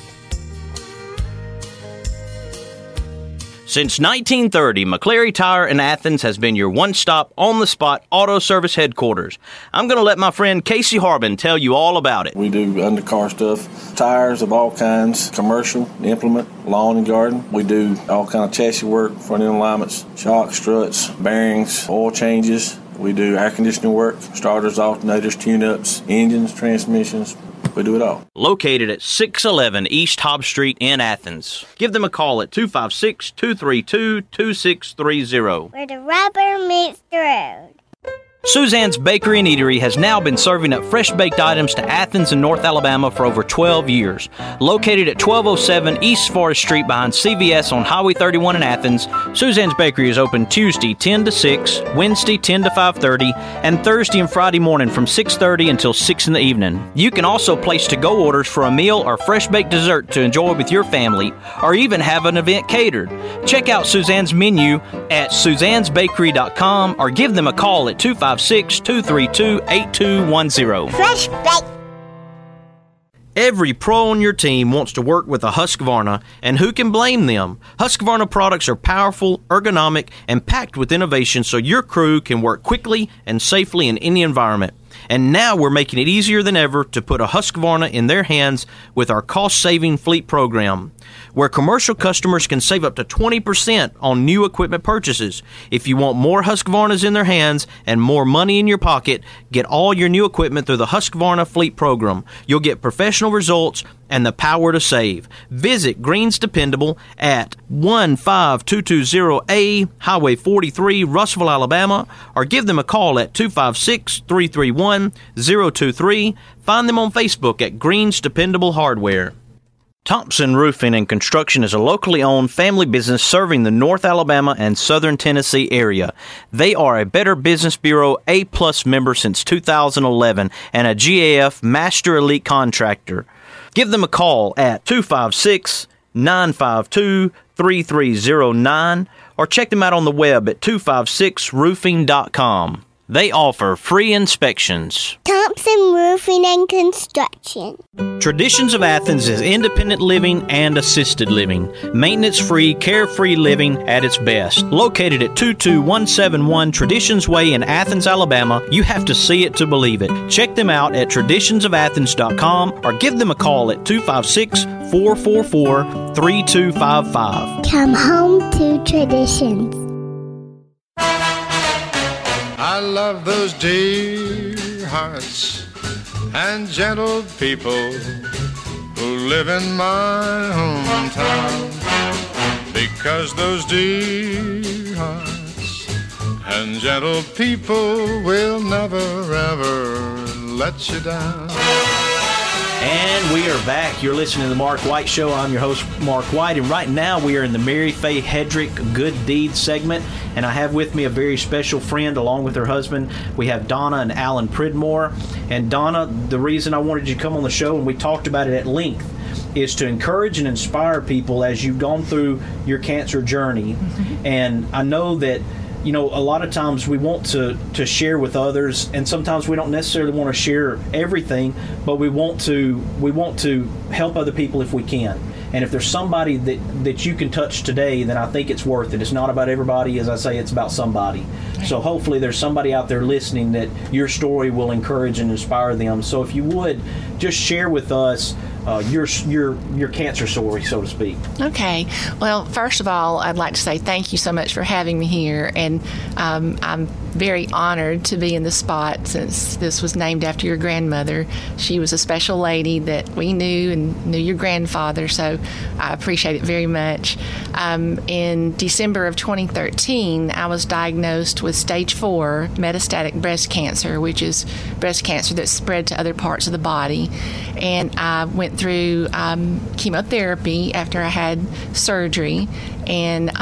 Since 1930, McCleary Tire in Athens has been your one-stop, on-the-spot auto service headquarters. I'm going to let my friend Casey Harbin tell you all about it. We do undercar stuff, tires of all kinds, commercial, implement, lawn and garden. We do all kind of chassis work, front end alignments, shocks, struts, bearings, oil changes. We do air conditioning work, starters, alternators, tune-ups, engines, transmissions. We do it all. Located at 611 East Hobbs Street in Athens. Give them a call at 256-232-2630. Where the rubber meets the road. Suzanne's Bakery and Eatery has now been serving up fresh-baked items to Athens and North Alabama for over 12 years. Located at 1207 East Forest Street behind CVS on Highway 31 in Athens, Suzanne's Bakery is open Tuesday 10 to 6, Wednesday 10 to 5:30, and Thursday and Friday morning from 6:30 until 6 in the evening. You can also place to-go orders for a meal or fresh-baked dessert to enjoy with your family, or even have an event catered. Check out Suzanne's menu at suzannesbakery.com or give them a call at 256-232-8210. Fresh baked. Every pro on your team wants to work with a Husqvarna, and who can blame them? Husqvarna products are powerful, ergonomic, and packed with innovation so your crew can work quickly and safely in any environment. And now we're making it easier than ever to put a Husqvarna in their hands with our cost-saving fleet program, where commercial customers can save up to 20% on new equipment purchases. If you want more Husqvarnas in their hands and more money in your pocket, get all your new equipment through the Husqvarna fleet program. You'll get professional results and the power to save. Visit Green's Dependable at 15220A Highway 43, Russellville, Alabama, or give them a call at 256-331-023. Find them on Facebook at Green's Dependable Hardware. Thompson Roofing and Construction is a locally owned family business serving the North Alabama and Southern Tennessee area. They are a Better Business Bureau A-plus member since 2011 and a GAF Master Elite Contractor. Give them a call at 256-952-3309 or check them out on the web at 256roofing.com. They offer free inspections. Thompson Roofing and Construction. Traditions of Athens is independent living and assisted living. Maintenance-free, carefree living at its best. Located at 22171 Traditions Way in Athens, Alabama, you have to see it to believe it. Check them out at traditionsofathens.com or give them a call at 256-444-3255. Come home to Traditions. I love those dear hearts and gentle people who live in my hometown, because those dear hearts and gentle people will never ever let you down. And we are back. You're listening to The Mark White Show. I'm your host, Mark White, and right now we are in the Mary Faye Hedrick Good Deed segment, and I have with me a very special friend along with her husband. We have Donna and Alan Pridmore. And Donna, the reason I wanted you to come on the show, and we talked about it at length, is to encourage and inspire people as you've gone through your cancer journey. And I know that, you know, a lot of times we want to share with others, and sometimes we don't necessarily want to share everything, but we want to help other people if we can. And if there's somebody that you can touch today, then I think it's worth it. It's not about everybody. As I say, it's about somebody. So hopefully there's somebody out there listening that your story will encourage and inspire them. So if you would, just share with us your cancer story, so to speak. Okay. Well, first of all, I'd like to say thank you so much for having me here. And I'm very honored to be in the spot since this was named after your grandmother. She was a special lady that we knew and knew your grandfather, so I appreciate it very much. In December of 2013, I was diagnosed with stage 4 metastatic breast cancer, which is breast cancer that's spread to other parts of the body. And I went through chemotherapy after I had surgery, and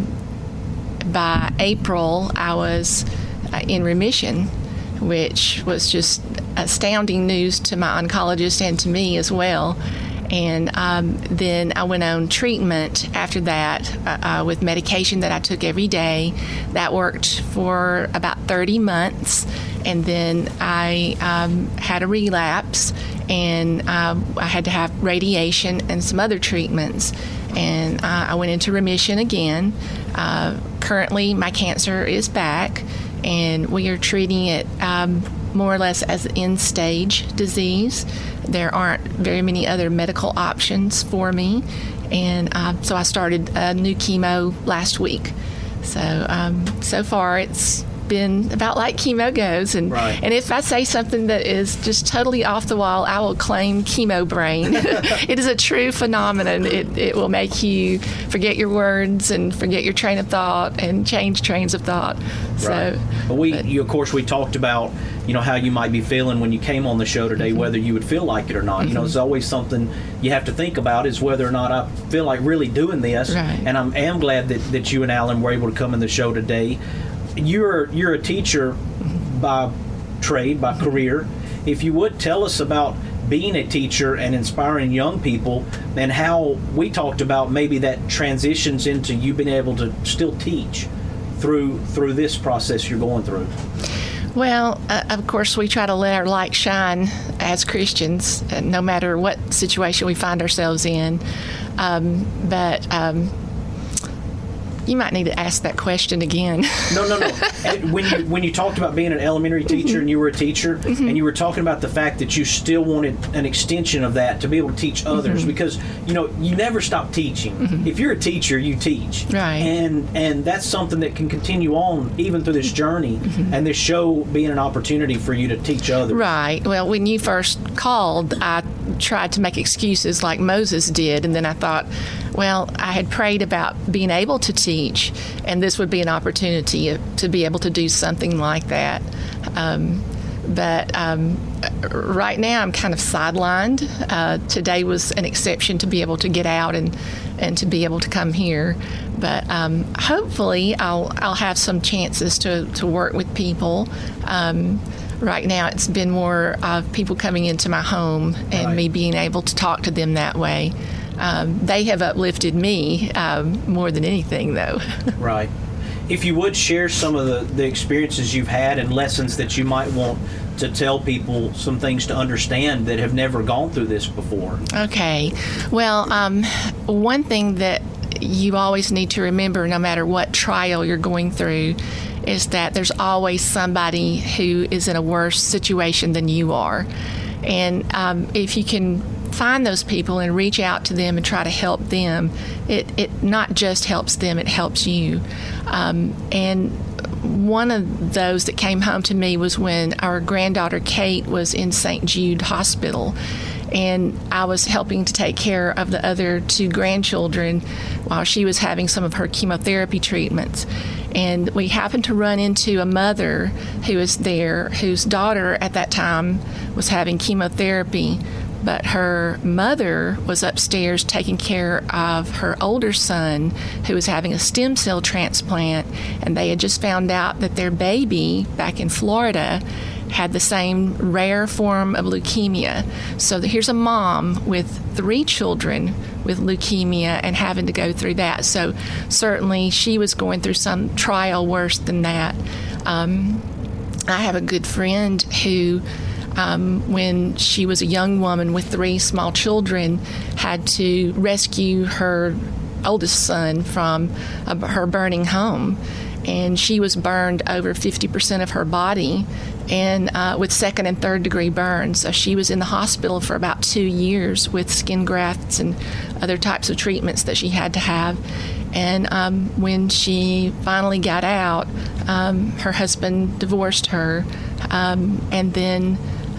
by April, I was in remission, which was just astounding news to my oncologist and to me as well. And then I went on treatment after that with medication that I took every day. That worked for about 30 months. And then I had a relapse, and I had to have radiation and some other treatments. And I went into remission again. Currently, my cancer is back, and we are treating it more or less as end-stage disease. There aren't very many other medical options for me, and so I started a new chemo last week. So far it's been about like chemo goes, and if I say something that is just totally off the wall, I will claim chemo brain. It is a true phenomenon. It will make you forget your words and forget your train of thought and change trains of thought. Right. So, of course, we talked about, you know, how you might be feeling when you came on the show today, whether you would feel like it or not. You know, it's always something you have to think about, is whether or not I feel like really doing this. And I am glad that you and Alan were able to come in the show today. You're a teacher by trade, by career. If you would tell us about being a teacher and inspiring young people, and how we talked about maybe that transitions into you being able to still teach through this process you're going through. Well, of course, we try to let our light shine as Christians, no matter what situation we find ourselves in. But you might need to ask that question again. No. When you talked about being an elementary teacher, and you were a teacher, and you were talking about the fact that you still wanted an extension of that to be able to teach others, because, you know, you never stop teaching. If you're a teacher, you teach. Right. And that's something that can continue on even through this journey, and this show being an opportunity for you to teach others. Right. Well, when you first called, I tried to make excuses like Moses did, and then I thought, well, I had prayed about being able to teach, and this would be an opportunity to be able to do something like that. But right now I'm kind of sidelined. Today was an exception to be able to get out and to be able to come here. But hopefully I'll have some chances to work with people. Right now it's been more of people coming into my home and me being able to talk to them that way. They have uplifted me more than anything, though. Right. If you would share some of the experiences you've had and lessons that you might want to tell people, some things to understand that have never gone through this before. Okay. Well, one thing that you always need to remember, no matter what trial you're going through, is that there's always somebody who is in a worse situation than you are. And if you can find those people and reach out to them and try to help them, it not just helps them, it helps you. And one of those that came home to me was when our granddaughter Kate was in St. Jude Hospital, and I was helping to take care of the other 2 grandchildren while she was having some of her chemotherapy treatments. And we happened to run into a mother who was there, whose daughter at that time was having chemotherapy, but her mother was upstairs taking care of her older son who was having a stem cell transplant, and they had just found out that their baby back in Florida had the same rare form of leukemia. So here's a mom with 3 children with leukemia and having to go through that. So certainly she was going through some trial worse than that. I have a good friend who, when she was a young woman with 3 small children, had to rescue her oldest son from her burning home. And she was burned over 50% of her body, and with 2nd and 3rd degree burns. So she was in the hospital for about 2 years with skin grafts and other types of treatments that she had to have. And when she finally got out, her husband divorced her, and then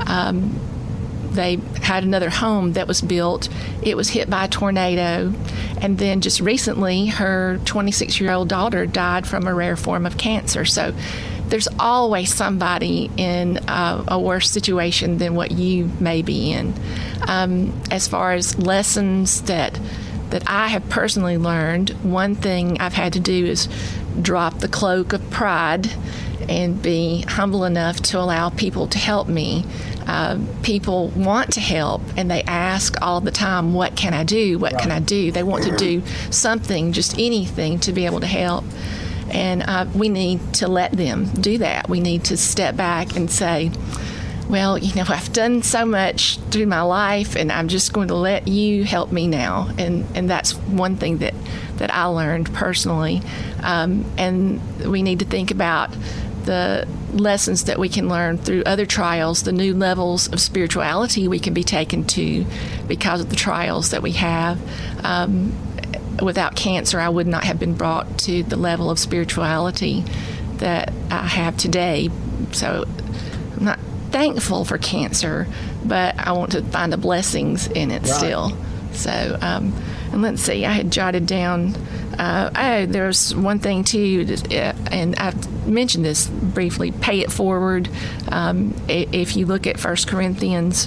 they had another home that was built. It was hit by a tornado, and then just recently her 26-year-old daughter died from a rare form of cancer. So there's always somebody in a worse situation than what you may be in. As far as lessons that I have personally learned, one thing I've had to do is drop the cloak of pride and be humble enough to allow people to help me. People want to help, and they ask all the time, what can I do? What can I do? They want to do something, just anything, to be able to help. And we need to let them do that. We need to step back and say, well, I've done so much through my life, and I'm just going to let you help me now. And that's one thing that I learned personally. And we need to think about the lessons that we can learn through other trials, the new levels of spirituality we can be taken to because of the trials that we have. Without cancer, I would not have been brought to the level of spirituality that I have today. So I'm not thankful for cancer, but I want to find the blessings in it still. So, and let's see, I had jotted down, there's one thing too, and I've mentioned this briefly, pay it forward. If you look at 1 Corinthians,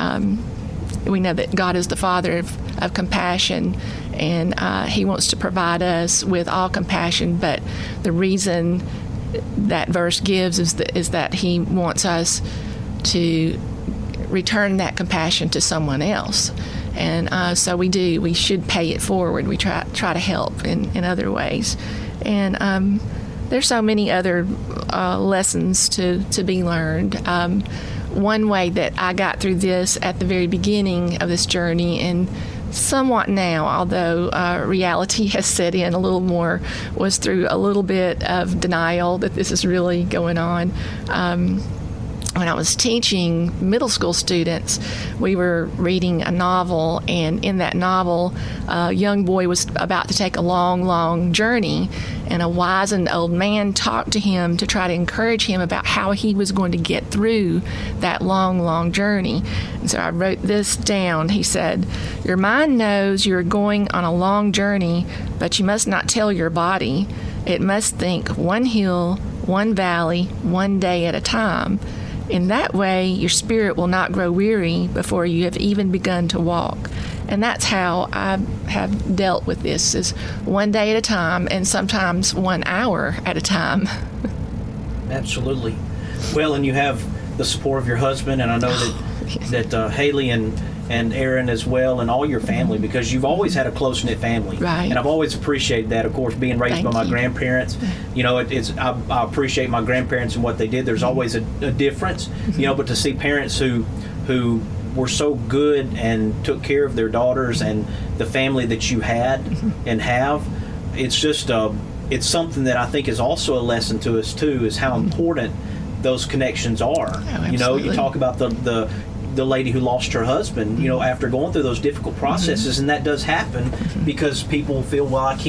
we know that God is the Father of compassion, and He wants to provide us with all compassion, but the reason that verse gives is that He wants us to return that compassion to someone else. And so we should pay it forward. We try to help in other ways. And there's so many other lessons to be learned. One way that I got through this at the very beginning of this journey, and somewhat now, although reality has set in a little more, was through a little bit of denial that this is really going on. When I was teaching middle school students, we were reading a novel, and in that novel, a young boy was about to take a long, long journey, and a wizened old man talked to him to try to encourage him about how he was going to get through that long, long journey. And so I wrote this down. He said, "Your mind knows you're going on a long journey, but you must not tell your body. It must think one hill, one valley, one day at a time. In that way, your spirit will not grow weary before you have even begun to walk." And that's how I have dealt with this, is one day at a time, and sometimes 1 hour at a time. Absolutely. Well, and you have the support of your husband, and I know that Haley and Aaron as well, and all your family, because you've always had a close-knit family. Right. And I've always appreciated that, of course, being raised by my grandparents. I appreciate my grandparents and what they did. There's always a difference, but to see parents who were so good and took care of their daughters and the family that you had and have, it's just it's something that I think is also a lesson to us too, is how important those connections are. Oh, you talk about the lady who lost her husband, after going through those difficult processes, and that does happen because people feel, well, I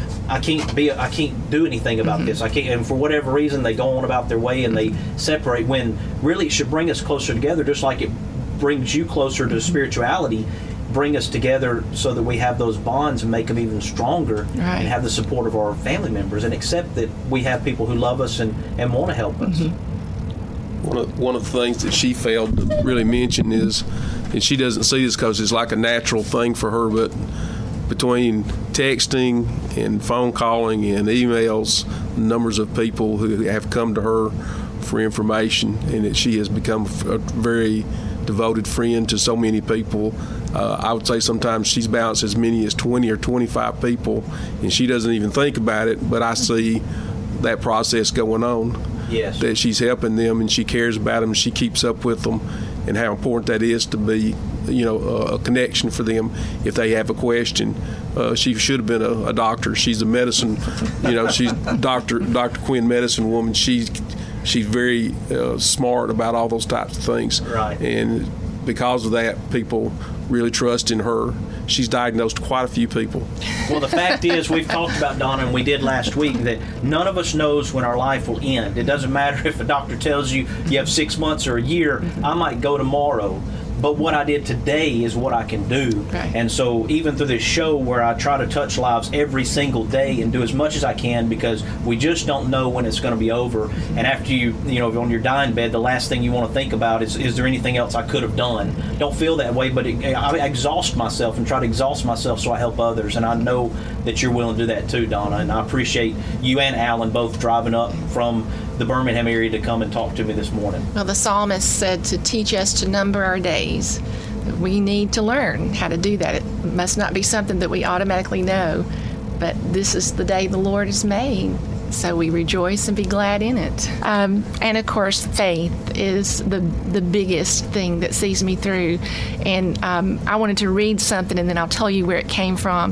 can't do anything about this. I can't, and for whatever reason, they go on about their way and they separate, when really it should bring us closer together, just like it brings you closer to spirituality. Bring us together so that we have those bonds and make them even stronger, and have the support of our family members, and accept that we have people who love us and want to help us. One of the things that she failed to really mention is, and she doesn't see this because it's like a natural thing for her, but between texting and phone calling and emails, numbers of people who have come to her for information, and that she has become a very devoted friend to so many people. I would say sometimes she's bounced as many as 20 or 25 people, and she doesn't even think about it, but I see that process going on. Yes. That she's helping them, and she cares about them, and she keeps up with them, and how important that is to be, a connection for them if they have a question. She should have been a doctor. She's a medicine, she's Dr. Quinn, medicine woman. She's very smart about all those types of things. Right. And because of that, people really trust in her. She's diagnosed quite a few people. Well, the fact is, we've talked about, Donna, and we did last week, that none of us knows when our life will end. It doesn't matter if a doctor tells you you have 6 months or a year. I might go tomorrow. But what I did today is what I can do. Right. And so even through this show where I try to touch lives every single day and do as much as I can, because we just don't know when it's going to be over. And after you on your dying bed, the last thing you want to think about is there anything else I could have done? Don't feel that way, but I exhaust myself and try to exhaust myself so I help others. And I know that you're willing to do that too, Donna. And I appreciate you and Alan both driving up from the Birmingham area to come and talk to me this morning. Well, the psalmist said to teach us to number our days. We need to learn how to do that. It must not be something that we automatically know, but this is the day the Lord has made, so we rejoice and be glad in it. And of course, faith is the biggest thing that sees me through. And I wanted to read something, and then I'll tell you where it came from.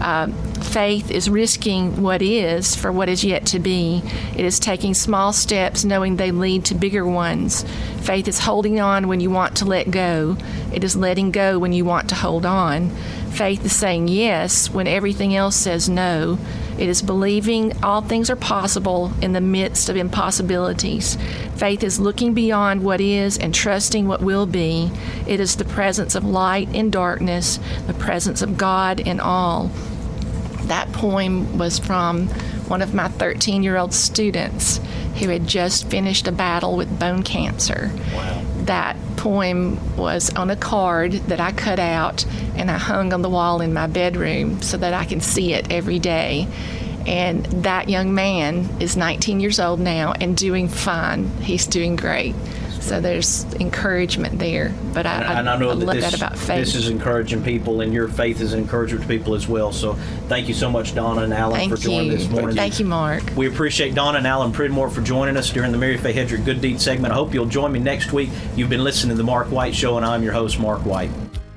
Faith is risking what is for what is yet to be. It is taking small steps, knowing they lead to bigger ones. Faith is holding on when you want to let go. It is letting go when you want to hold on. Faith is saying yes when everything else says no. It is believing all things are possible in the midst of impossibilities. Faith is looking beyond what is and trusting what will be. It is the presence of light in darkness, the presence of God in all. That poem was from one of my 13-year-old students who had just finished a battle with bone cancer. Wow. That poem was on a card that I cut out and I hung on the wall in my bedroom so that I can see it every day. And that young man is 19 years old now and doing fine. He's doing great. So there's encouragement there. But I know love that about faith. This is encouraging people, and your faith is encouraging to people as well. So thank you so much, Donna and Alan, for joining this morning. Thank you, Mark. We appreciate Donna and Alan Pridmore for joining us during the Mary Faye Hedrick Good Deed segment. I hope you'll join me next week. You've been listening to The Mark White Show, and I'm your host, Mark White.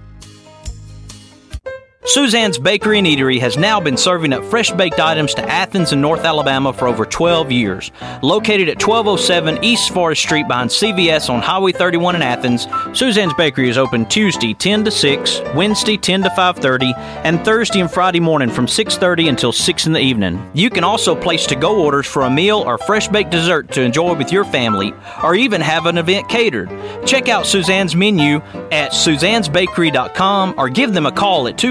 Suzanne's Bakery and Eatery has now been serving up fresh-baked items to Athens and North Alabama for over 12 years. Located at 1207 East Forest Street behind CVS on Highway 31 in Athens, Suzanne's Bakery is open Tuesday 10 to 6, Wednesday 10 to 5:30, and Thursday and Friday morning from 6:30 until 6 in the evening. You can also place to-go orders for a meal or fresh-baked dessert to enjoy with your family, or even have an event catered. Check out Suzanne's menu at suzannesbakery.com or give them a call at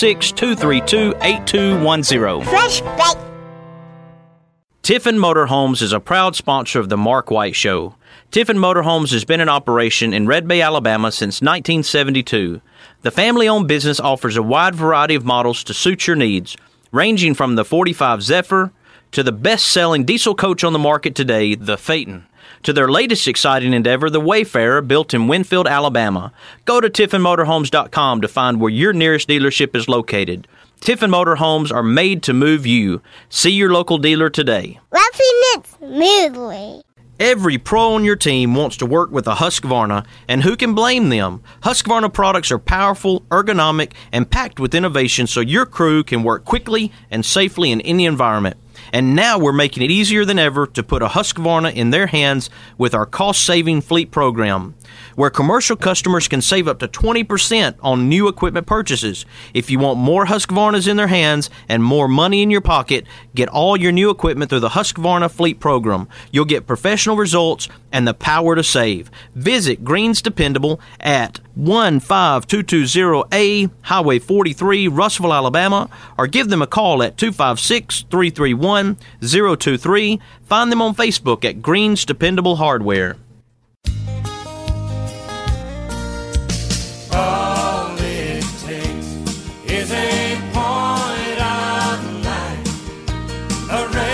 256-232-8210. Fresh baked. Tiffin Motorhomes is a proud sponsor of The Mark White Show. Tiffin Motorhomes has been in operation in Red Bay, Alabama since 1972. The family-owned business offers a wide variety of models to suit your needs, ranging from the 45 Zephyr to the best-selling diesel coach on the market today, the Phaeton, to their latest exciting endeavor, the Wayfarer, built in Winfield, Alabama. Go to TiffinMotorhomes.com to find where your nearest dealership is located. Tiffin Motorhomes are made to move you. See your local dealer today. Roughing it smoothly. Every pro on your team wants to work with a Husqvarna, and who can blame them? Husqvarna products are powerful, ergonomic, and packed with innovation so your crew can work quickly and safely in any environment. And now we're making it easier than ever to put a Husqvarna in their hands with our cost-saving fleet program, where commercial customers can save up to 20% on new equipment purchases. If you want more Husqvarnas in their hands and more money in your pocket, get all your new equipment through the Husqvarna fleet program. You'll get professional results and the power to save. Visit Green's Dependable at 15220A Highway 43, Russellville, Alabama, or give them a call at 256-331-023. Find them on Facebook at Green's Dependable Hardware. All it takes is a point of light, a ray